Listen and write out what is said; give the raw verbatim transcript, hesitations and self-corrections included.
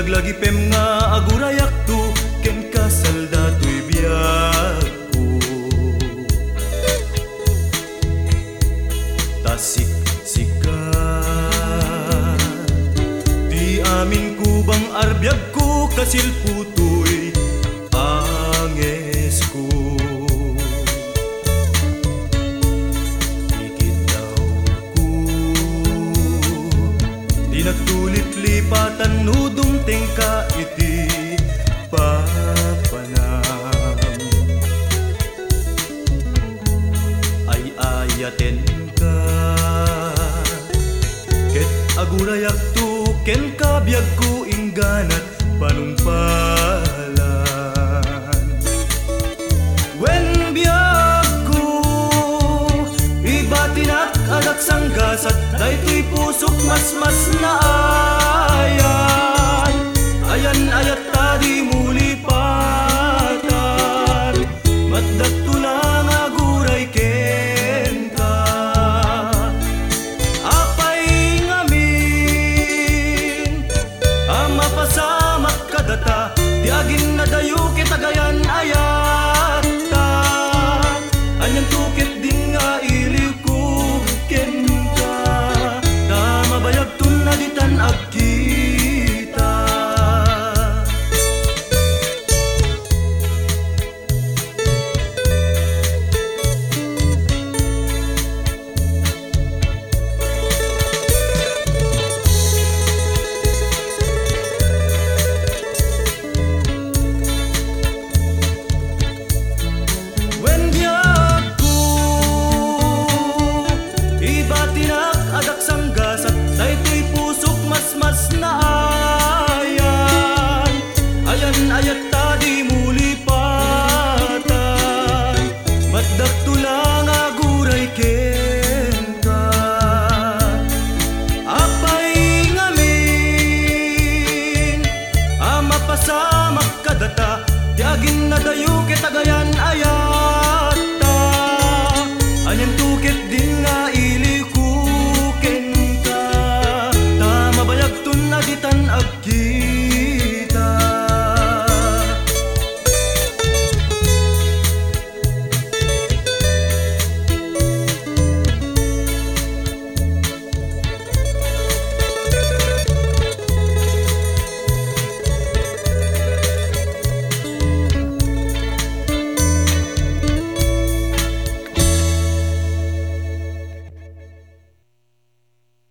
Naglagipem nga agurayak tu ken kasalda tuy biyak ko. Tasik sikat di amin kubang arbiyag ko kasilputoy anges ko. Nagtulit lipatan nudong tengka iti papanam. Ay ayaten ka ket agurayak tu ken kabiyag ko ingganat panumpalan. Wen biyag ko ibatinak adak sanggasat daytoy pusok mas-mas na ayan. Ayan ayat tadi muli patan maddak tu lang aguray ken ka. Apay ngamin ang mapasamak kadata di agin na dayo kitagayan ayan.